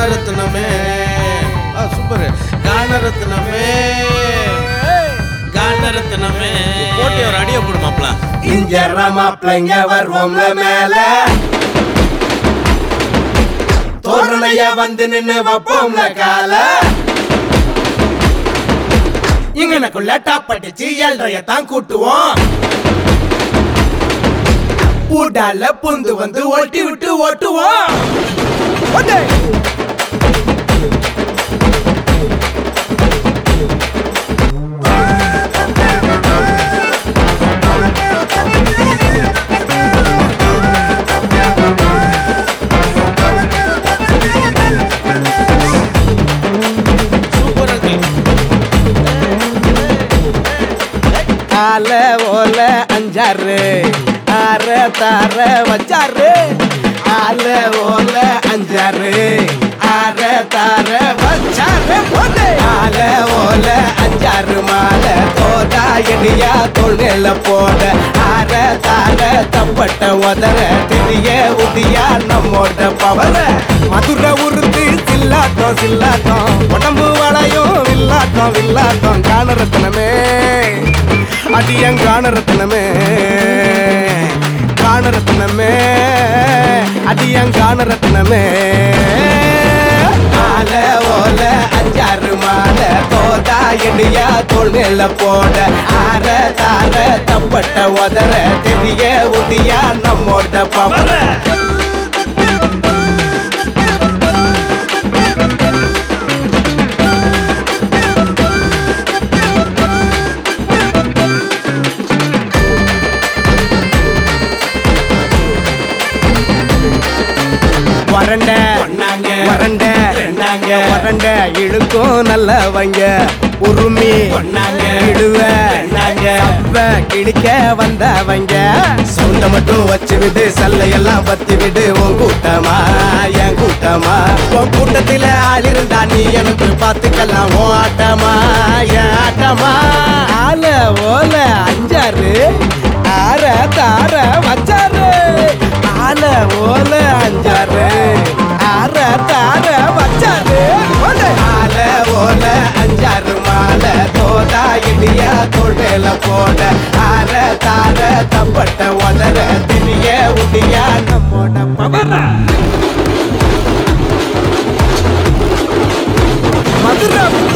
கானரத்னமே super கானரத்னமே கானரத்னமே போட்டி ஒரு அடியை போடுமாப்ல இங்க மாப்பிள்ளைங்க வருவோம்ல மேல தோரணைய வந்து நின்னு வைப்போம்ல கால இங்கனக்குள்ள டாப் அடிச்சு ஏழ்றையத்தான் கூட்டுவோம் ஊடால புந்து வந்து ஓட்டி விட்டு ஓட்டுவோம் ஆல ஓல அஞ்சாறு ஆற தார வச்சாரு ஆல ஓல அஞ்சாறு ஆற தார வச்சாரு ஆல ஓல அஞ்சாறு மாலை தோதா எடியா தொழில போட ஆற தார தப்பட்ட உதற தெரிய உதியா நம்மோட பவர மதுரை உருத்து சில்லாட்டம் சில்லாட்டம் உடம்பு வளையும் வில்லாட்டம் வில்லாட்டம் கானரத்னமே அடியங்கானரத்னமே கானரத்னமே அடியங்கானரத்னமே ஆல ஓல அஞ்சாறு மாலை தோதா எடியா தொழில போட ஆற தார தப்பட்ட உதற தெரிய உதியா நம்மோட பவர வரண்ட வரண்ட வரண்ட இழுக்கும் நல்லவங்க உருமி இடுவ கிழிக்க வந்தவங்க சொந்த மட்டும் வச்சு விடு சல்லையெல்லாம் பத்தி விடு உன் கூட்டமா என் கூட்டமா உன் கூட்டத்தில ஆள் இருந்தா நீ எனக்கு பார்த்துக்கலாம் உன் ஆட்டமா என் ஆட்டமா ஆல ஓல அஞ்சாறு ஆற தார வச்சாரு ஆல ஓல அஞ்சாறு ஆற தார வச்சாரு ஆல ஓல அஞ்சாறு மாலை தோதா இடியா தொழில போட ஆற தார தப்பட்ட உதற தெரிய உடியா நம்மோட பவர மதுரை